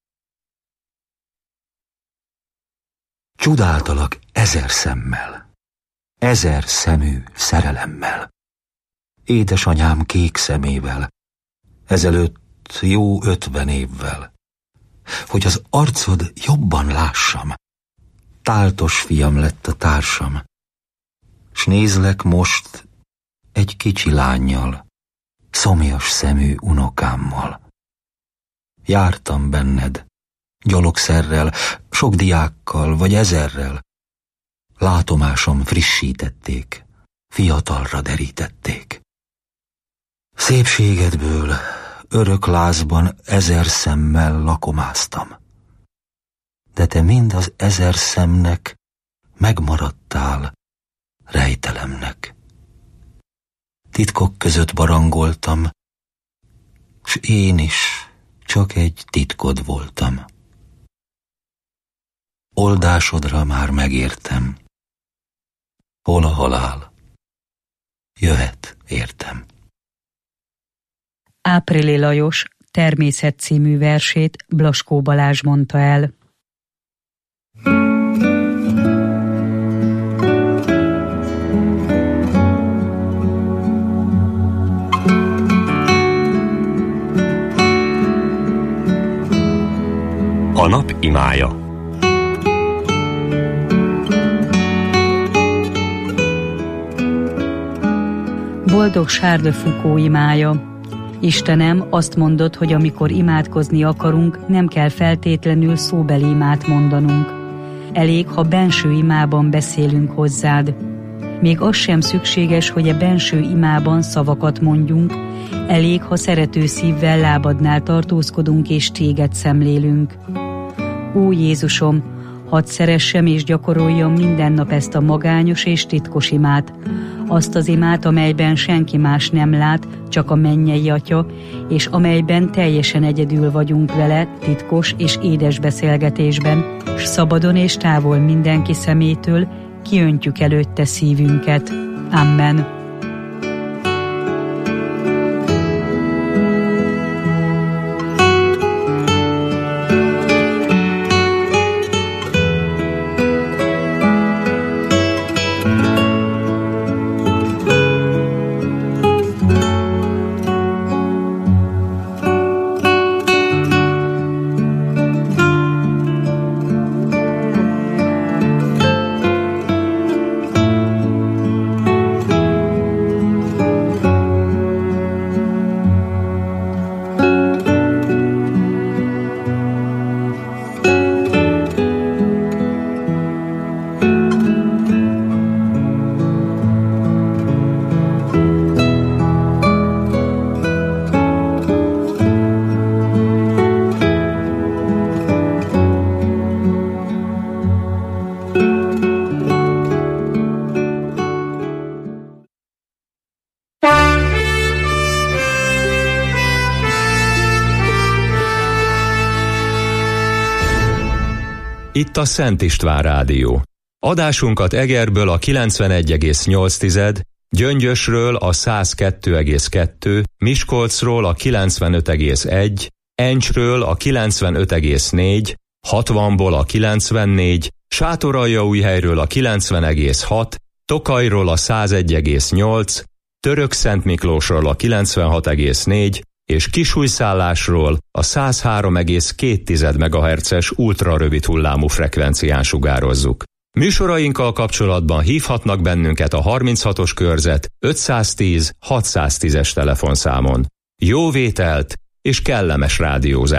Csodáltalak 1000 szemmel, 1000 szemű szerelemmel. Édesanyám kék szemével, ezelőtt jó 50 évvel, hogy az arcod jobban lássam. Táltos fiam lett a társam, s nézlek most egy kicsi lánnyal, szomjas szemű unokámmal. Jártam benned, gyalogszerrel, sok diákkal vagy 1000-rel. Látomásom frissítették, fiatalra derítették. Szépségedből örök lázban 1000 szemmel lakomáztam. De te mind az 1000 szemnek megmaradtál rejtelemnek. Titkok között barangoltam, s én is csak egy titkod voltam. Oldásodra már megértem, hol a halál, jöhet értem. Áprili Lajos Természet című versét Blaskó Balázs mondta el. A nap imája. Boldog Charles de Foucault imája. Istenem, azt mondod, hogy amikor imádkozni akarunk, nem kell feltétlenül szóbeli imát mondanunk. Elég, ha benső imában beszélünk hozzád. Még az sem szükséges, hogy a benső imában szavakat mondjunk. Elég, ha szerető szívvel lábadnál tartózkodunk és téged szemlélünk. Ó Jézusom, hadd szeressem és gyakoroljam minden nap ezt a magányos és titkos imát. Azt az imát, amelyben senki más nem lát, csak a mennyei Atya, és amelyben teljesen egyedül vagyunk vele, titkos és édes beszélgetésben, s szabadon és távol mindenki szemétől kiöntjük előtte szívünket. Amen. Itt a Szent István Rádió. Adásunkat Egerből a 91,8, Gyöngyösről a 102,2, Miskolcról a 95,1, Encsről a 95,4, 60-ból a 94, Sátoraljaújhelyről a 90,6, Tokajról a 101,8, Törökszentmiklósról a 96,4 és Kisújszállásról a 103,2 MHz-es ultrarövid hullámú frekvencián sugározzuk. Műsorainkkal kapcsolatban hívhatnak bennünket a 36-os körzet 510 610-es telefonszámon. Jó vételt és kellemes rádiózást!